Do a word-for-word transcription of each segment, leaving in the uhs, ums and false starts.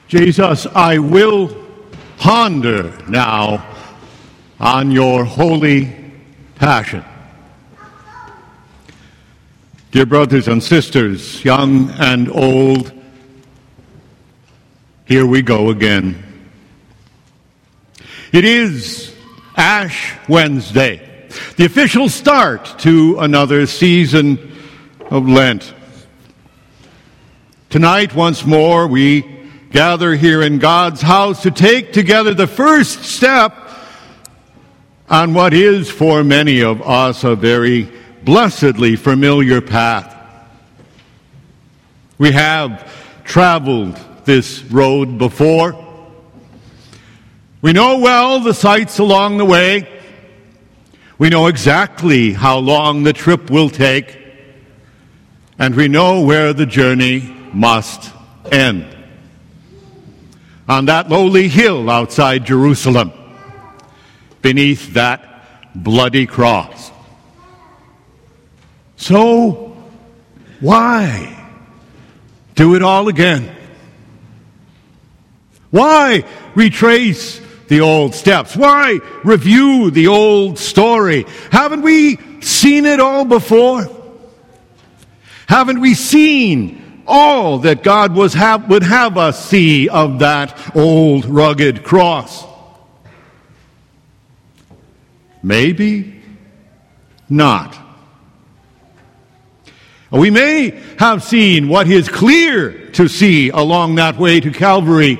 Jesus, I will ponder now on your holy passion. Dear brothers and sisters, young and old, here we go again. It is Ash Wednesday, the official start to another season of Lent. Tonight, once more, we gather here in God's house to take together the first step on what is for many of us a very blessedly familiar path. We have traveled this road before. We know well the sights along the way. We know exactly how long the trip will take. And we know where the journey must end. On that lowly hill outside Jerusalem, beneath that bloody cross. So, why do it all again? Why retrace the old steps? Why review the old story? Haven't we seen it all before? Haven't we seen all that God was ha- would have us see of that old rugged cross? Maybe not. We may have seen what is clear to see along that way to Calvary,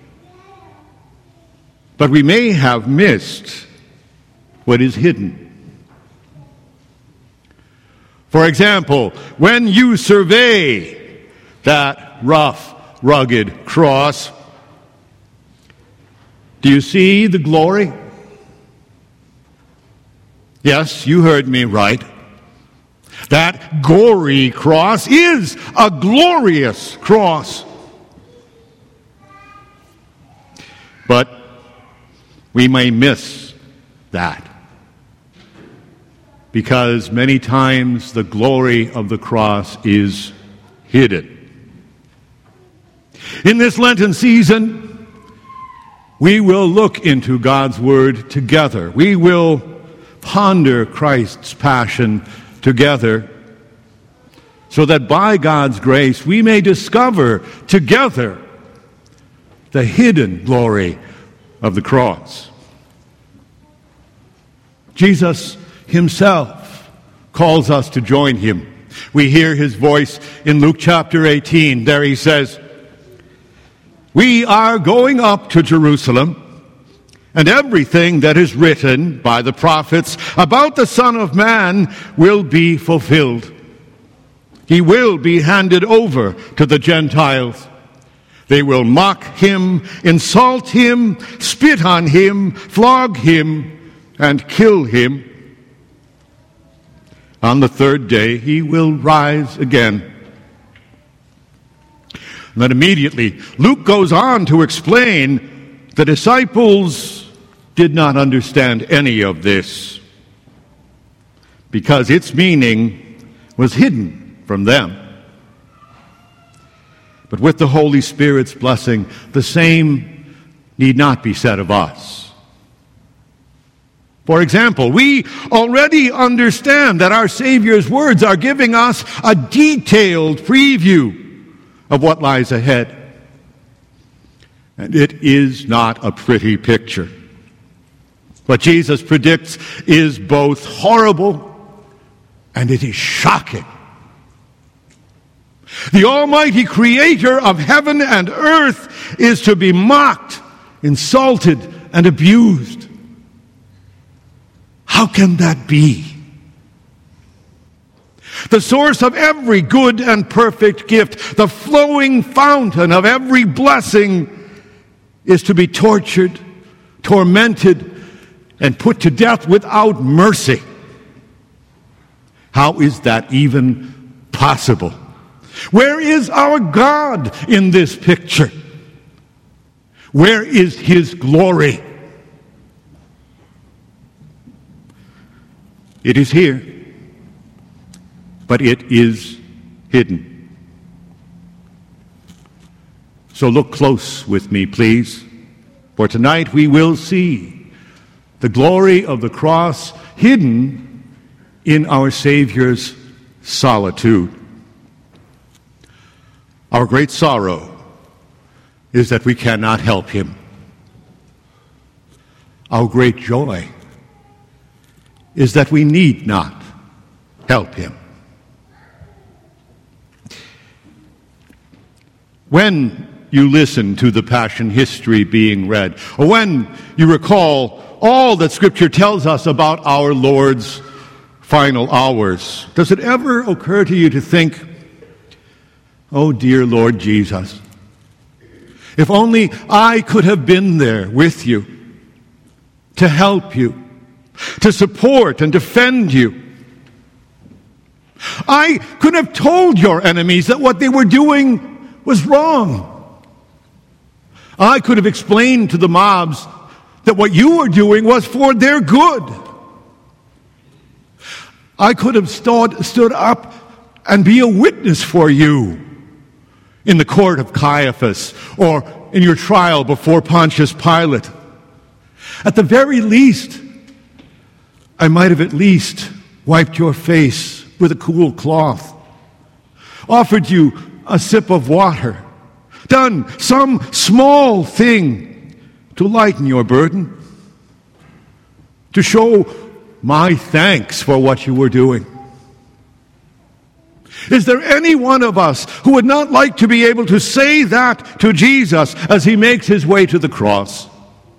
but we may have missed what is hidden. For example, when you survey that rough, rugged cross, do you see the glory? Yes, you heard me right. That gory cross is a glorious cross. But we may miss that, because many times the glory of the cross is hidden. In this Lenten season, we will look into God's Word together. We will ponder Christ's passion together, so that by God's grace we may discover together the hidden glory of the cross. Jesus himself calls us to join him. We hear his voice in Luke chapter eighteen. There he says, "We are going up to Jerusalem, and everything that is written by the prophets about the Son of Man will be fulfilled. He will be handed over to the Gentiles. They will mock him, insult him, spit on him, flog him, and kill him. On the third day he will rise again." And then immediately Luke goes on to explain the disciples did not understand any of this, because its meaning was hidden from them. But with the Holy Spirit's blessing, the same need not be said of us. For example, we already understand that our Savior's words are giving us a detailed preview of what lies ahead. And it is not a pretty picture. What Jesus predicts is both horrible and it is shocking. The Almighty Creator of heaven and earth is to be mocked, insulted, and abused. How can that be? The source of every good and perfect gift, the flowing fountain of every blessing, is to be tortured, tormented, and put to death without mercy. How is that even possible? Where is our God in this picture? Where is his glory? It is here, but it is hidden. So look close with me, please, for tonight we will see the glory of the cross hidden in our Savior's solitude. Our great sorrow is that we cannot help him. Our great joy is that we need not help him. When you listen to the Passion history being read, or when you recall all that Scripture tells us about our Lord's final hours, does it ever occur to you to think, oh, dear Lord Jesus, if only I could have been there with you to help you, to support and defend you. I could have told your enemies that what they were doing was wrong. I could have explained to the mobs that what you were doing was for their good. I could have stood, stood up and be a witness for you in the court of Caiaphas or in your trial before Pontius Pilate. At the very least, I might have at least wiped your face with a cool cloth, offered you a sip of water, done some small thing to lighten your burden, to show my thanks for what you were doing. Is there any one of us who would not like to be able to say that to Jesus as he makes his way to the cross?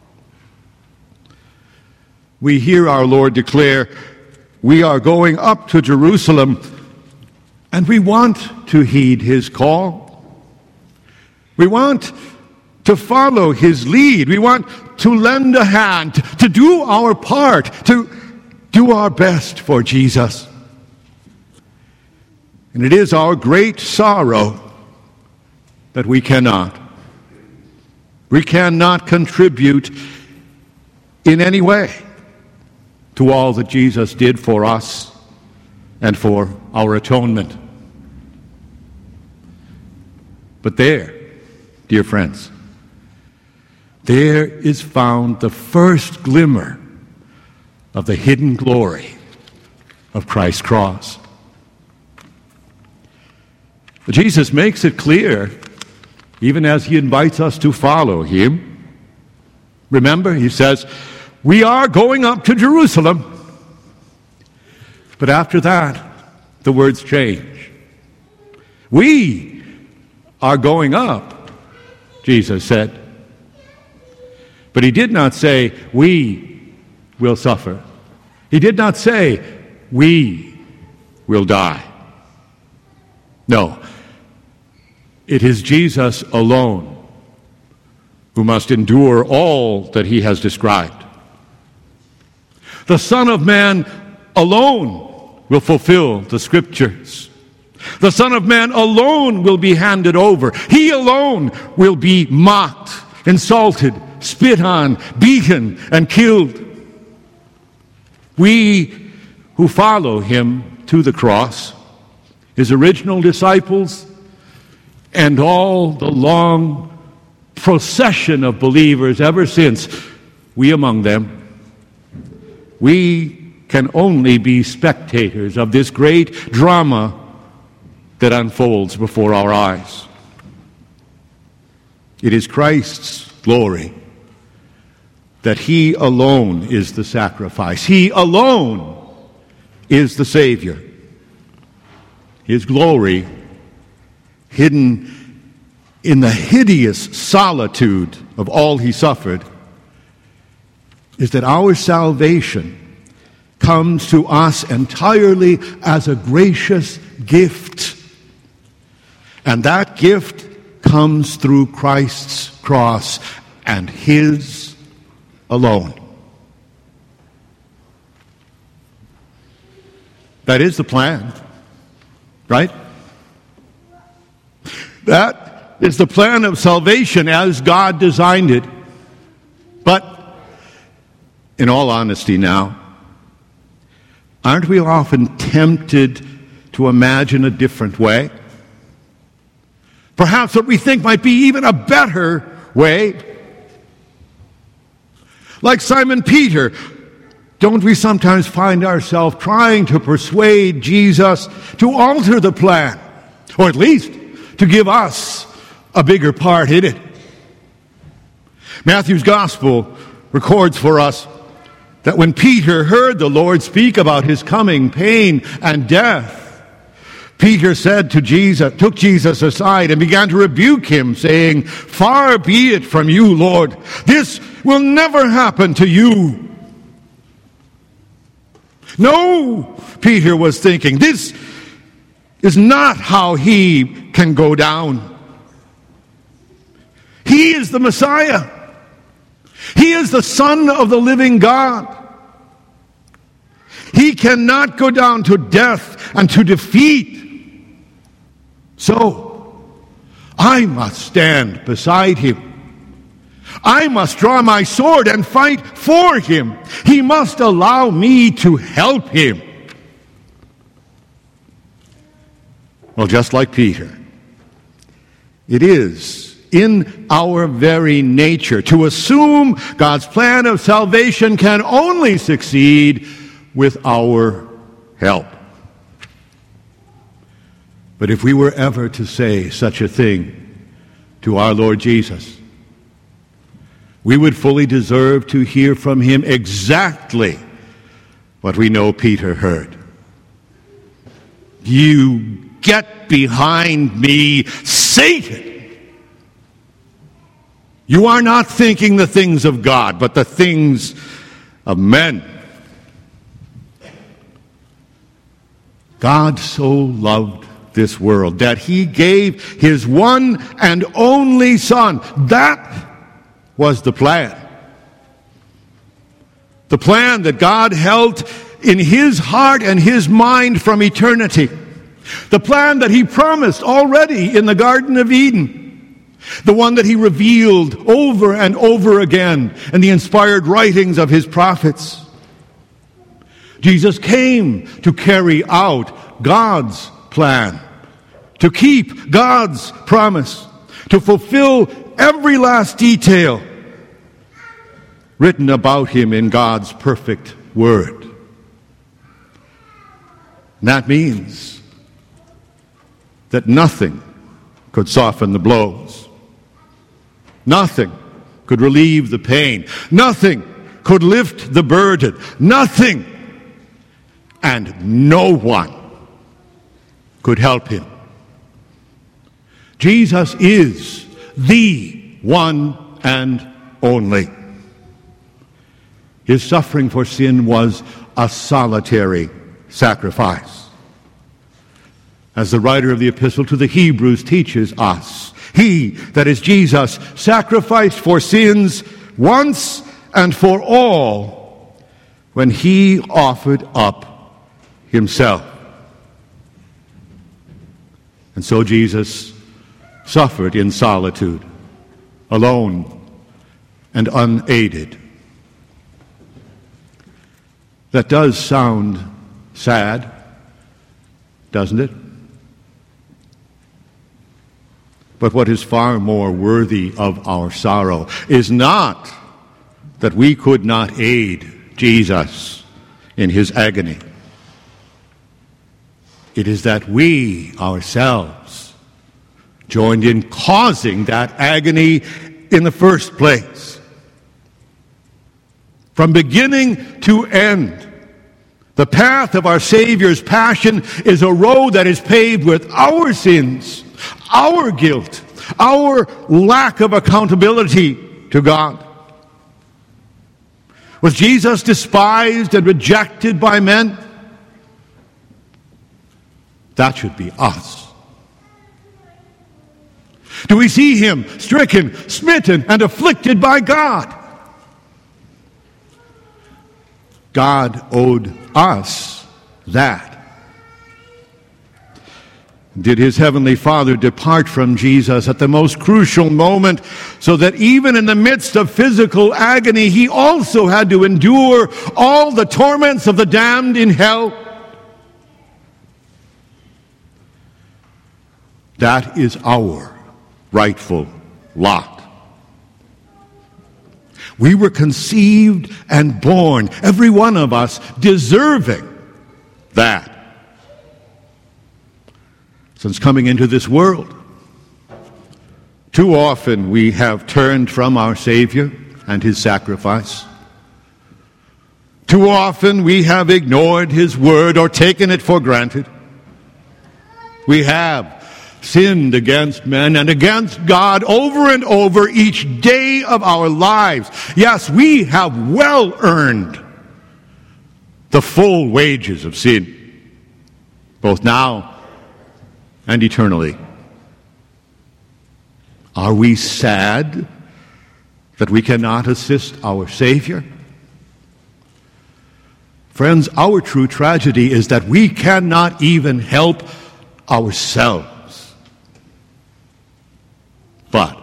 We hear our Lord declare, we are going up to Jerusalem, and we want to heed his call. We want to follow his lead. We want to lend a hand, to do our part, to do our best for Jesus. And it is our great sorrow that we cannot. We cannot contribute in any way to all that Jesus did for us and for our atonement. But there, dear friends, there is found the first glimmer of the hidden glory of Christ's cross. But Jesus makes it clear, even as he invites us to follow him. Remember, he says, we are going up to Jerusalem. But after that, the words change. We are going up, Jesus said. But he did not say, we will suffer. He did not say, we will die. No, it is Jesus alone who must endure all that he has described. The Son of Man alone will fulfill the Scriptures. The Son of Man alone will be handed over. He alone will be mocked, insulted, spit on, beaten, and killed. We who follow him to the cross, his original disciples, and all the long procession of believers ever since, we among them, we can only be spectators of this great drama that unfolds before our eyes. It is Christ's glory that he alone is the sacrifice. He alone is the Savior. His glory, hidden in the hideous solitude of all he suffered, is that our salvation comes to us entirely as a gracious gift. And that gift comes through Christ's cross and his alone. That is the plan, right? That is the plan of salvation as God designed it. But in all honesty now, aren't we often tempted to imagine a different way? Perhaps what we think might be even a better way. Like Simon Peter, don't we sometimes find ourselves trying to persuade Jesus to alter the plan, or at least to give us a bigger part in it? Matthew's gospel records for us that when Peter heard the Lord speak about his coming pain and death, Peter said to Jesus, took Jesus aside and began to rebuke him, saying, "Far be it from you, Lord. This will never happen to you." No, Peter was thinking, this is not how he can go down. He is the Messiah. He is the Son of the living God. He cannot go down to death and to defeat. So, I must stand beside him. I must draw my sword and fight for him. He must allow me to help him. Well, just like Peter, it is in our very nature to assume God's plan of salvation can only succeed with our help. But if we were ever to say such a thing to our Lord Jesus, we would fully deserve to hear from him exactly what we know Peter heard. "You get behind me, Satan! You are not thinking the things of God, but the things of men." God so loved this world that he gave his one and only Son. That was the plan. The plan that God held in his heart and his mind from eternity. The plan that he promised already in the Garden of Eden. The one that he revealed over and over again in the inspired writings of his prophets. Jesus came to carry out God's plan, to keep God's promise, to fulfill every last detail written about him in God's perfect word. And that means that nothing could soften the blows. Nothing could relieve the pain. Nothing could lift the burden. Nothing and no one could help him. Jesus is the one and only. His suffering for sin was a solitary sacrifice. As the writer of the Epistle to the Hebrews teaches us, he, that is Jesus, sacrificed for sins once and for all when he offered up himself. And so Jesus suffered in solitude, alone and unaided. That does sound sad, doesn't it? But what is far more worthy of our sorrow is not that we could not aid Jesus in his agony. It is that we ourselves joined in causing that agony in the first place. From beginning to end, the path of our Savior's passion is a road that is paved with our sins, our guilt, our lack of accountability to God. Was Jesus despised and rejected by men? That should be us. Do we see him stricken, smitten, and afflicted by God? God owed us that. Did his heavenly Father depart from Jesus at the most crucial moment so that even in the midst of physical agony, he also had to endure all the torments of the damned in hell? That is our rightful lot. We were conceived and born, every one of us, deserving that. Since coming into this world, too often we have turned from our Savior and his sacrifice. Too often we have ignored his word or taken it for granted. We have sinned against men and against God over and over each day of our lives. Yes, we have well earned the full wages of sin, both now and eternally. Are we sad that we cannot assist our Savior? Friends, our true tragedy is that we cannot even help ourselves. But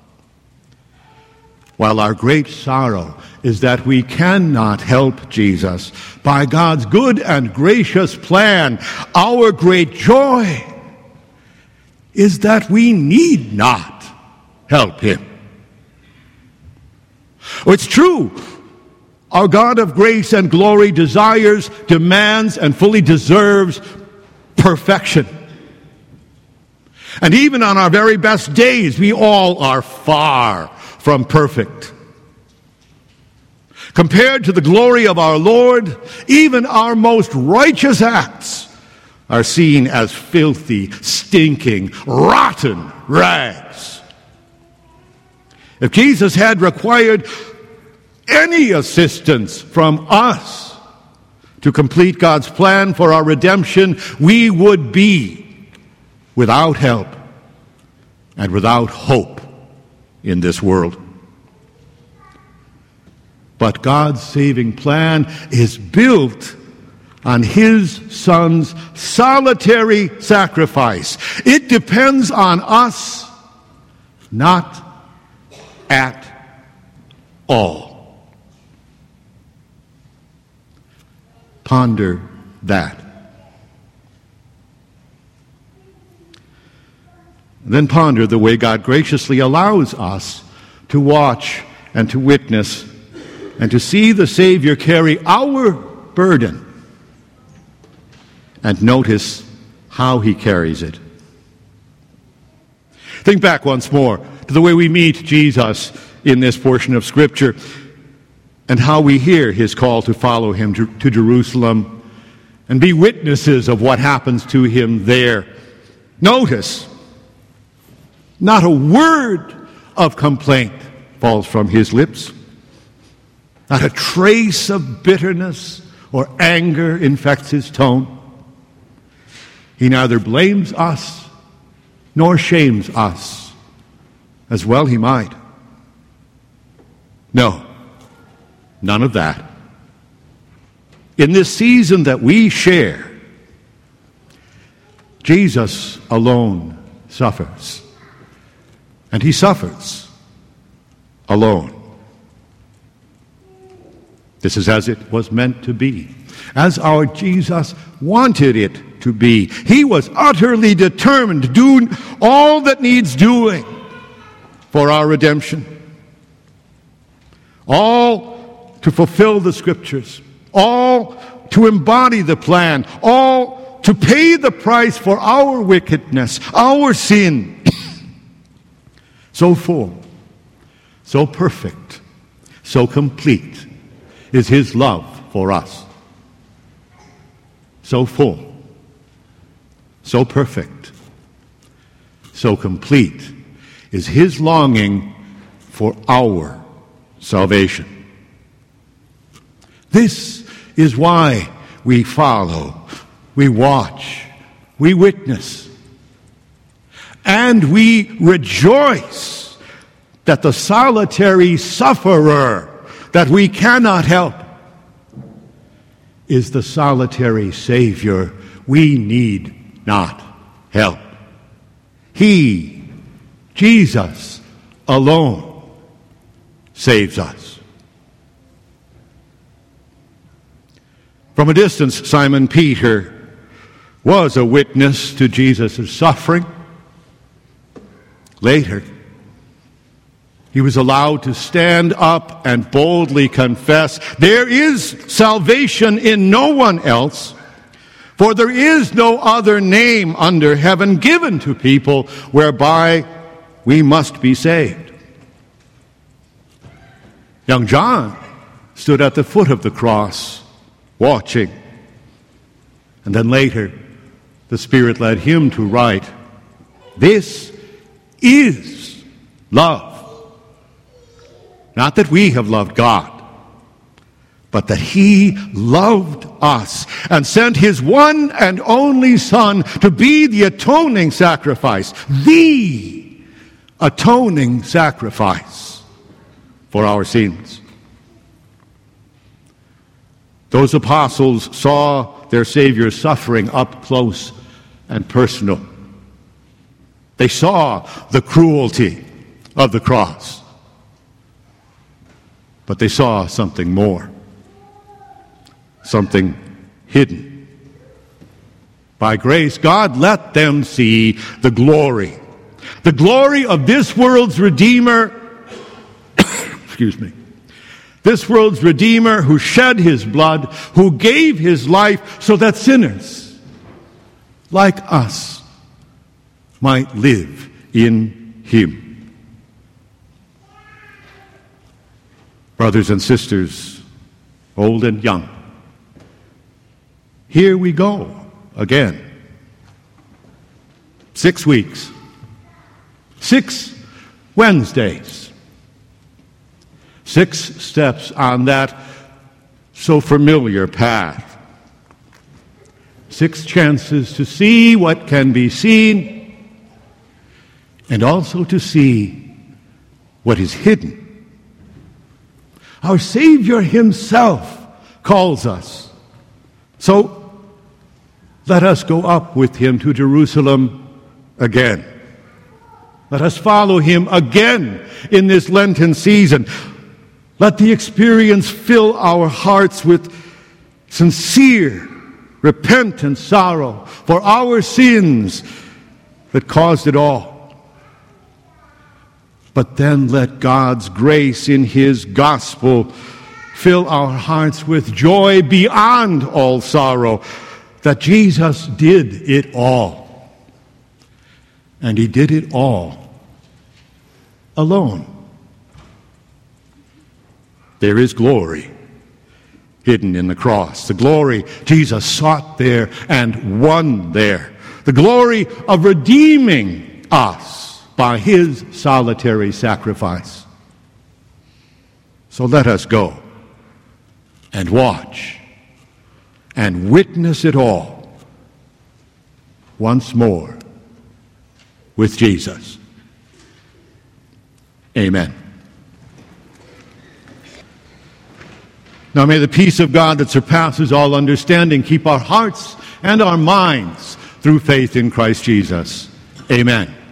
while our great sorrow is that we cannot help Jesus, by God's good and gracious plan, our great joy is that we need not help him. It's true, our God of grace and glory desires, demands, and fully deserves perfection. And even on our very best days, we all are far from perfect. Compared to the glory of our Lord, even our most righteous acts are seen as filthy, stinking, rotten rags. If Jesus had required any assistance from us to complete God's plan for our redemption, we would be without help and without hope in this world. But God's saving plan is built on his Son's solitary sacrifice. It depends on us not at all. Ponder that. Then ponder the way God graciously allows us to watch and to witness and to see the Savior carry our burden. And notice how he carries it. Think back once more to the way we meet Jesus in this portion of Scripture and how we hear his call to follow him to, to Jerusalem and be witnesses of what happens to him there. Notice, not a word of complaint falls from his lips. Not a trace of bitterness or anger infects his tone. He neither blames us nor shames us, as well he might. No, none of that. In this season that we share, Jesus alone suffers. And he suffers alone. This is as it was meant to be, as our Jesus wanted it to be. He was utterly determined to do all that needs doing for our redemption. All to fulfill the Scriptures. All to embody the plan. All to pay the price for our wickedness, our sin. So full, so perfect, so complete is his love for us. So full, so perfect, so complete is his longing for our salvation. This is why we follow, we watch, we witness, and we rejoice that the solitary sufferer that we cannot help is the solitary Savior we need not help. He, Jesus, alone saves us. From a distance, Simon Peter was a witness to Jesus' suffering. Later, he was allowed to stand up and boldly confess, "There is salvation in no one else, for there is no other name under heaven given to people whereby we must be saved." Young John stood at the foot of the cross, watching. And then later, the Spirit led him to write, "This is love. Not that we have loved God, but that He loved us and sent His one and only Son to be the atoning sacrifice, the atoning sacrifice for our sins." Those apostles saw their Savior's suffering up close and personal. They saw the cruelty of the cross. But they saw something more, something hidden. By grace, God let them see the glory, the glory of this world's Redeemer, excuse me, this world's Redeemer who shed His blood, who gave His life so that sinners like us might live in Him. Brothers and sisters, old and young, here we go again. Six weeks, six Wednesdays, six steps on that so familiar path. Six chances to see what can be seen and also to see what is hidden. Our Savior Himself calls us. So let us go up with Him to Jerusalem again. Let us follow Him again in this Lenten season. Let the experience fill our hearts with sincere, repentant sorrow for our sins that caused it all. But then let God's grace in His gospel fill our hearts with joy beyond all sorrow that Jesus did it all. And He did it all alone. There is glory hidden in the cross. The glory Jesus sought there and won there. The glory of redeeming us by His solitary sacrifice. So let us go and watch and witness it all once more with Jesus. Amen. Now may the peace of God that surpasses all understanding keep our hearts and our minds through faith in Christ Jesus. Amen.